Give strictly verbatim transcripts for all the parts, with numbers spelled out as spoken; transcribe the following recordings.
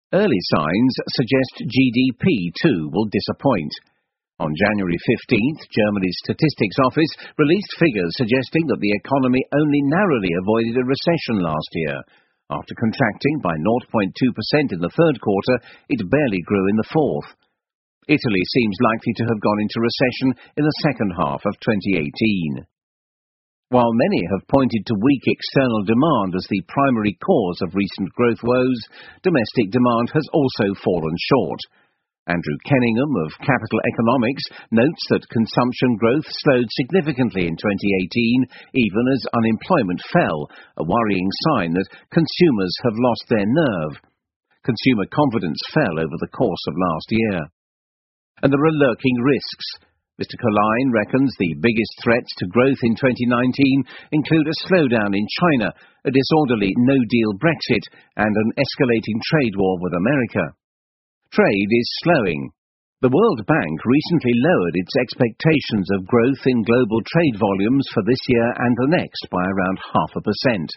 Early signs suggest G D P, too, will disappoint. On January fifteenth, Germany's Statistics Office released figures suggesting that the economy only narrowly avoided a recession last year. After contracting by zero point two percent in the third quarter, it barely grew in the fourth. Italy seems likely to have gone into recession in the second half of twenty eighteen. While many have pointed to weak external demand as the primary cause of recent growth woes, domestic demand has also fallen short. Andrew Kenningham of Capital Economics notes that consumption growth slowed significantly in twenty eighteen, even as unemployment fell, a worrying sign that consumers have lost their nerve. Consumer confidence fell over the course of last year. And there are lurking risks. Mister Colline reckons the biggest threats to growth in twenty nineteen include a slowdown in China, a disorderly no-deal Brexit, and an escalating trade war with America. Trade is slowing. The World Bank recently lowered its expectations of growth in global trade volumes for this year and the next by around half a percent.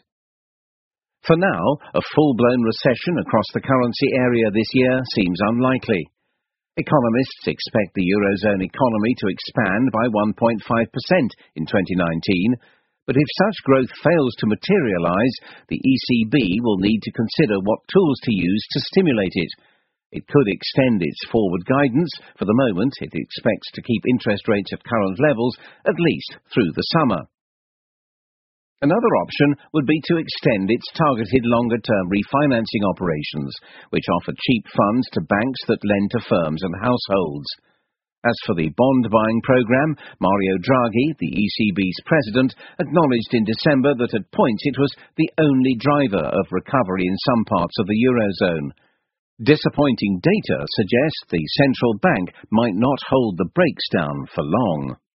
For now, a full-blown recession across the currency area this year seems unlikely. Economists expect the Eurozone economy to expand by one point five percent in twenty nineteen, but if such growth fails to materialize, the E C B will need to consider what tools to use to stimulate it. It could extend its forward guidance. For the moment, it expects to keep interest rates at current levels at least through the summer. Another option would be to extend its targeted longer-term refinancing operations, which offer cheap funds to banks that lend to firms and households. As for the bond-buying programme, Mario Draghi, the E C B's president, acknowledged in December that at points it was the only driver of recovery in some parts of the Eurozone. Disappointing data suggests the central bank might not hold the brakes down for long.